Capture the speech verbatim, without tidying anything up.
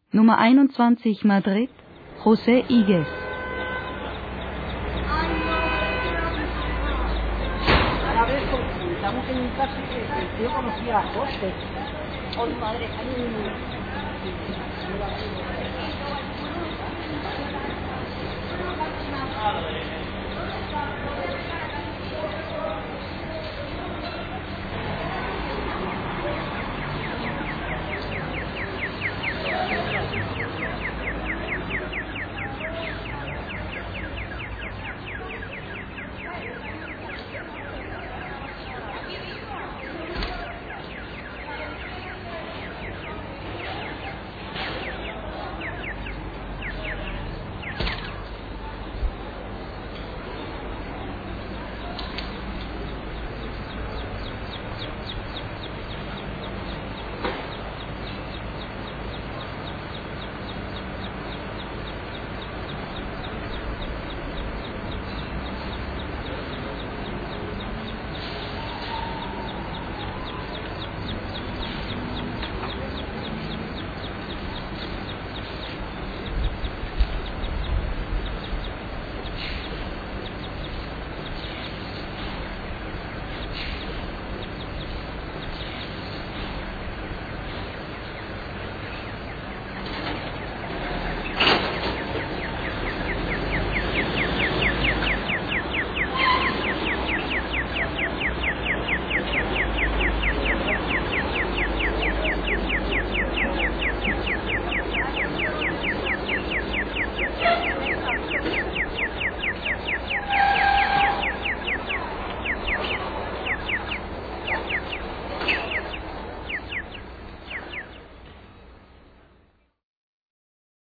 Nummer einundzwanzig Madrid, José Igues. Una vez estamos en un taxi que el tío conocía a José. Hoy madre, hay un...